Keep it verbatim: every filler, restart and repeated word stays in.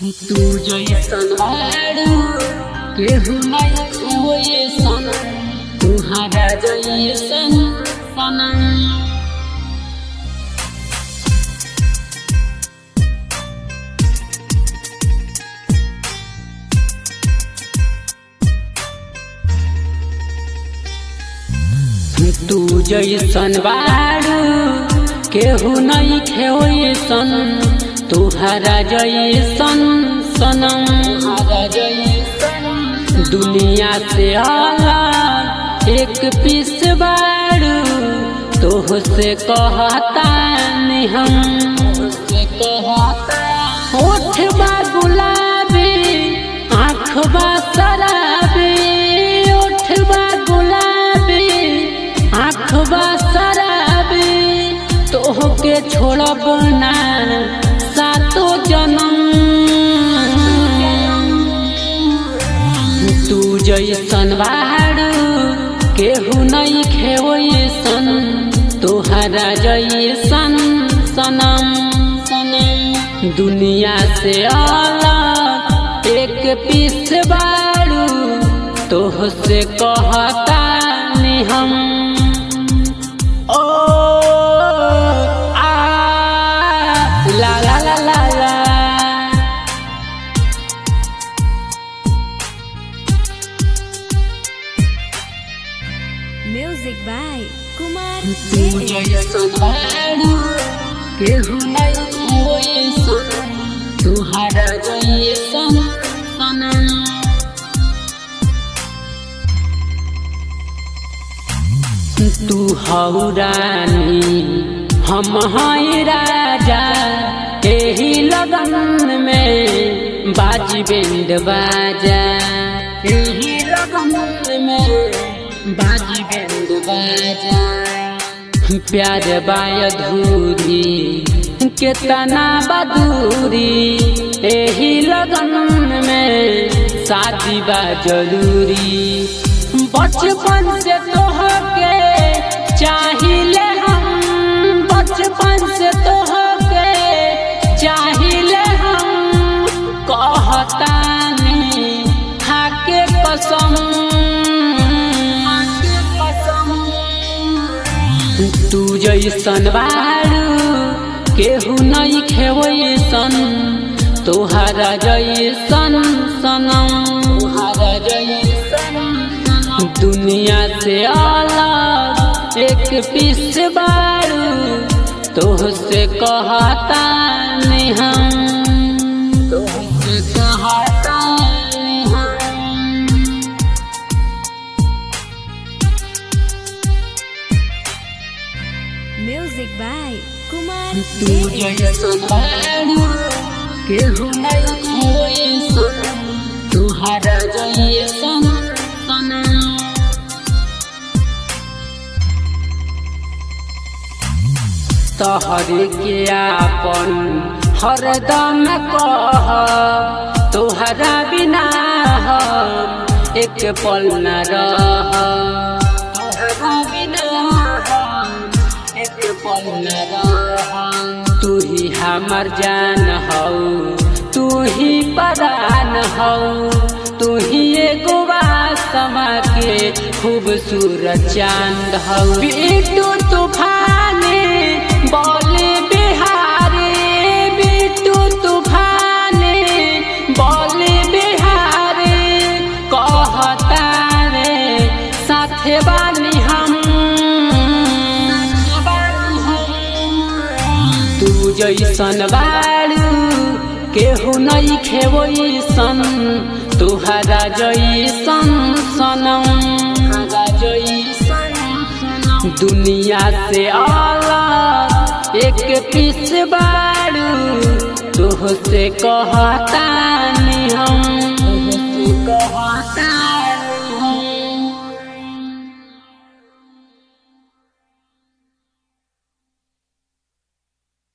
तू जैसन बारू केहू नहीं वैसन, तुहरा जैसन सनम। तू जैसन बारू केहू नहीं वैसन, तुहरा जैसन सनम। दुनिया से अलग एक पीस बारू, तोह से कहता नहीं हम। होठ बा गुलाबी, आँख बा शराबी। होठ बा गुलाबी, आँख बा शराबी। तोह के छोड़ब ना सातो जन्म। तू जैसन बारू केहू नहीं वैसन, तुहरा जैसन सनम। दुनिया से अलग एक पीस बारू, तोह से कहता नहीं हम। ओ आ ला ला ला ला ला। Music by Kumar. तू जैसन बारू केहू नहीं वैसन, तुहरा जैसन सनम। तू हऊ रानी हम हैं राजा, एही लगन में बाजी बेंड बाजा। एही लगन में बाजी बेंड बाजा। प्यार बाय धूरी केतना बदूरी, एही लगन में शादी बा जरूरी। बचपन से तोहके चाहिले हम, बचपन से तोहके चाहिले हम। कहतानी खाके कसम। तू जैसन बारू केहू नहीं वैसन, तुहरा जैसन सनम। तुहरा जैसन दुनिया से अलग एक पीस बारू, तोह से कहता नहीं हम। तोह से कहता नहीं हम। Music by Kumar. तू जैसन बारू केहू नहीं वैसन, तुहरा जैसन सनम। तोहरे के आपन हरदम कह, तोहरा बिना हम एक पल न रह। तोहरा बिना हम एक पल न रह। तू ही हमर जान हऊ, तू ही परान हऊ। तू ही एगो आसमा के खूबसूरत चांद हऊ। बिट्टू तूफानी बोले बिहारी, बिट्टू तूफानी बोले बिहारी। कहता रे साथे बानी हम। तू जैसन बारू केहू नहीं वैसन, तुहरा जैसन सनम। दुनिया से अलग एक पीस बारू, तोह से कहता नहीं हम।